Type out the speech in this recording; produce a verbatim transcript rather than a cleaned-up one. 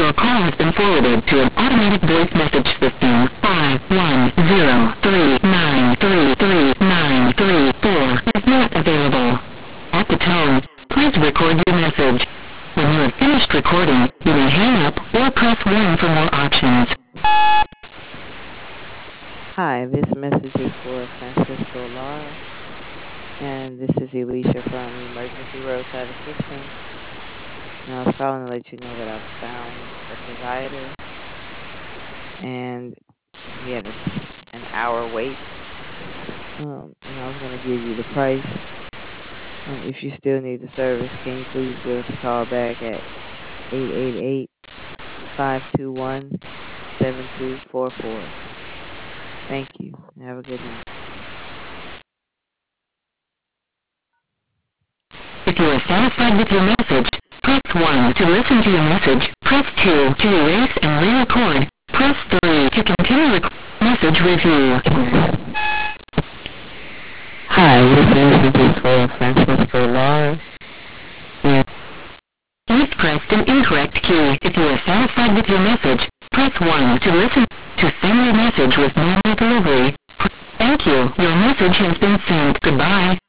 Your call has been forwarded to an automatic voice message system. five one zero three nine three three nine three four is not available. At the tone, please record your message. When you have finished recording, you may hang up or press one for more options. Hi, this message is for Francisco Lara, and this is Elisha from Emergency Roadside Assistance. And I was calling to let you know that I've found the provider, and he had a, an hour wait. Um, and I was going to give you the price. Um, if you still need the service, can you please give us a call back at eight eight eight, five two one, seven two four four. Thank you. Have a good night. If you are satisfied with your message, press one to listen to your message. Press two to erase and re-record. Press three to continue rec- message review. Hi, this message is for Francisco Lara. And You've pressed an incorrect key. If you are satisfied with your message, press one to listen. To send your message with normal delivery. Pr- Thank you. Your message has been sent. Goodbye.